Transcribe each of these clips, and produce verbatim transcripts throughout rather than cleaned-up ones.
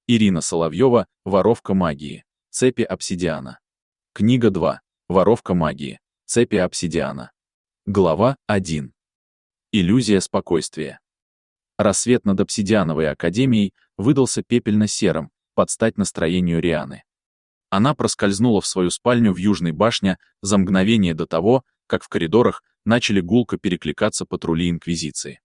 Ирина Соловьева, «Воровка магии. Цепи обсидиана». Книга два. «Воровка магии. Цепи обсидиана». Глава один. Иллюзия спокойствия. Рассвет над обсидиановой академией выдался пепельно-серым, под стать настроению Рианы. Она проскользнула в свою спальню в Южной башне за мгновение до того, как в коридорах начали гулко перекликаться патрули Инквизиции.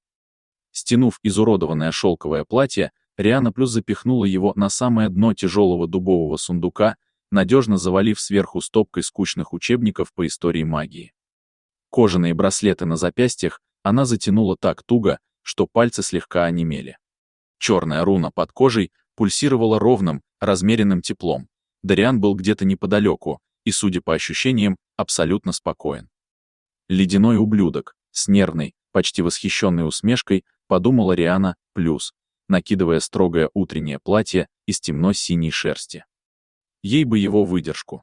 Стянув изуродованное шелковое платье, Риана плюс запихнула его на самое дно тяжелого дубового сундука, надежно завалив сверху стопкой скучных учебников по истории магии. Кожаные браслеты на запястьях она затянула так туго, что пальцы слегка онемели. Черная руна под кожей пульсировала ровным, размеренным теплом. Дариан был где-то неподалеку и, судя по ощущениям, абсолютно спокоен. Ледяной ублюдок, с нервной, почти восхищенной усмешкой, подумала Риана, плюс, накидывая строгое утреннее платье из темно-синей шерсти. Ей бы его выдержку.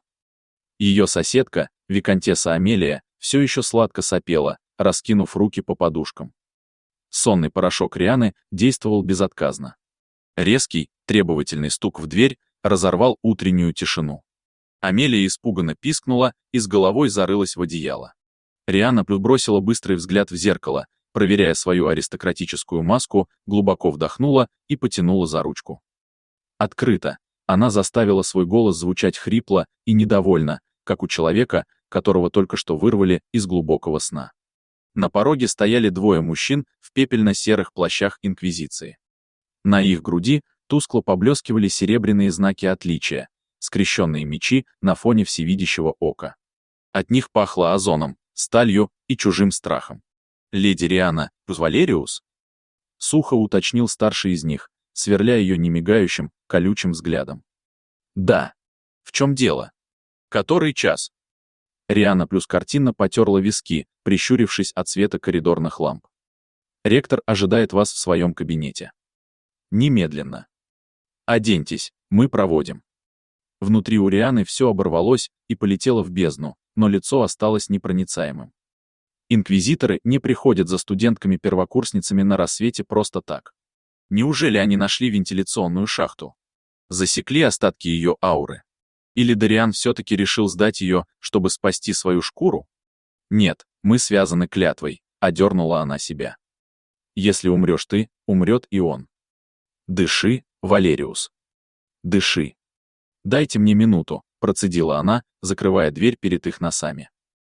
Ее соседка, виконтесса Амелия, все еще сладко сопела, раскинув руки по подушкам. Сонный порошок Рианы действовал безотказно. Резкий, требовательный стук в дверь разорвал утреннюю тишину. Амелия испуганно пискнула и с головой зарылась в одеяло. Риана бросила быстрый взгляд в зеркало, проверяя свою аристократическую маску, глубоко вдохнула и потянула за ручку. Открыто. Она заставила свой голос звучать хрипло и недовольно, как у человека, которого только что вырвали из глубокого сна. На пороге стояли двое мужчин в пепельно-серых плащах Инквизиции. На их груди тускло поблескивали серебряные знаки отличия, скрещенные мечи на фоне всевидящего ока. От них пахло озоном, сталью и чужим страхом. «Леди Риана, Валериус?» Сухо уточнил старший из них, сверля ее немигающим, колючим взглядом. «Да. В чем дело? Который час?» Риана плюс картинно потерла виски, прищурившись от света коридорных ламп. «Ректор ожидает вас в своем кабинете. Немедленно. Оденьтесь, мы проводим». Внутри у Рианы все оборвалось и полетело в бездну, но лицо осталось непроницаемым. Инквизиторы не приходят за студентками-первокурсницами на рассвете просто так. Неужели они нашли вентиляционную шахту? Засекли остатки ее ауры? Или Дариан все-таки решил сдать ее, чтобы спасти свою шкуру? Нет, мы связаны клятвой, одернула она себя. Если умрешь ты, умрет и он. Дыши, Валериус. Дыши. Дайте мне минуту, процедила она, закрывая дверь перед их носами.